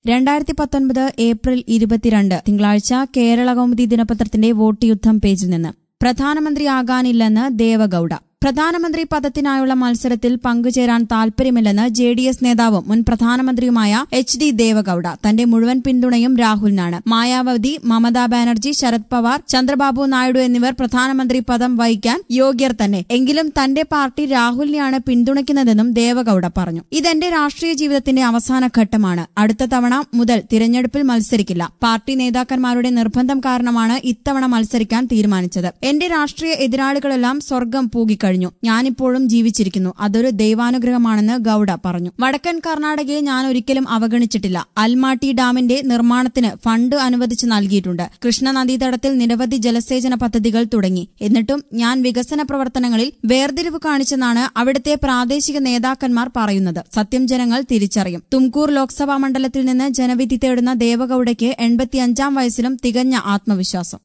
2019 April 22 തിങ്കളാഴ്ച കേരളകൗമുദി ദിനപത്രത്തിന്റെ vote യുദ്ധം പേജിൽ നിന്ന് പ്രധാനമന്ത്രിയാകാനില്ലെന്ന് ദേവഗൌഡ. പ്രധാനമന്ത്രി പദത്തിനായുള്ള മത്സരത്തിൽ പങ്കുചേരാൻ താൽപര്യമില്ലെന്ന് ജെഡിഎസ് നേതാവും മുൻ പ്രധാനമന്ത്രിയുമായ എച്ച്.ഡി. ദേവഗൌഡ. തന്റെ മുഴുവൻ പിന്തുണയും രാഹുലിനാണ്. മായാവതി, മമതാ ബാനർജി, ശരത് പവാർ, ചന്ദ്രബാബു നായിഡു എന്നിവർ പ്രധാനമന്ത്രി പദം വഹിക്കാൻ യോഗ്യർ തന്നെ. എങ്കിലും തന്റെ പാർട്ടി രാഹുലിനെയാണ് പിന്തുണയ്ക്കുന്നതെന്നും ദേവഗൌഡ പറഞ്ഞു. ഇതെന്റെ രാഷ്ട്രീയ ജീവിതത്തിന്റെ അവസാന ഘട്ടമാണ്. അടുത്ത തവണ മുതൽ തിരഞ്ഞെടുപ്പിൽ മത്സരിക്കില്ല. പാർട്ടി നേതാക്കന്മാരുടെ നിർബന്ധം കാരണമാണ് ഇത്തവണ മത്സരിക്കാൻ തീരുമാനിച്ചത്. എന്റെ രാഷ്ട്രീയ എതിരാളികളെല്ലാം സ്വർഗം പൂകിക്കഴിഞ്ഞു. ഞാനിപ്പോഴും ജീവിച്ചിരിക്കുന്നു. അതൊരു ദൈവാനുഗ്രഹമാണെന്ന് ഗൌഡ പറഞ്ഞു. വടക്കൻ കർണാടകയെ ഞാൻ ഒരിക്കലും അവഗണിച്ചിട്ടില്ല. അൽമാട്ടി ഡാമിന്റെ നിർമ്മാണത്തിന് ഫണ്ട് അനുവദിച്ച് നൽകിയിട്ടുണ്ട്. കൃഷ്ണ നദീതടത്തിൽ നിരവധി ജലസേചന പദ്ധതികൾ തുടങ്ങി. എന്നിട്ടും ഞാൻ വികസന പ്രവർത്തനങ്ങളിൽ വേർതിരിവ് കാണിച്ചെന്നാണ് അവിടുത്തെ പ്രാദേശിക നേതാക്കന്മാർ പറയുന്നത്. സത്യം ജനങ്ങൾ തിരിച്ചറിയും. തുംകൂർ ലോക്സഭാ മണ്ഡലത്തിൽ നിന്ന് ജനവിധി തേടുന്ന ദേവഗൌഡയ്ക്ക് 85-ാം വയസ്സിലും തികഞ്ഞ ആത്മവിശ്വാസം.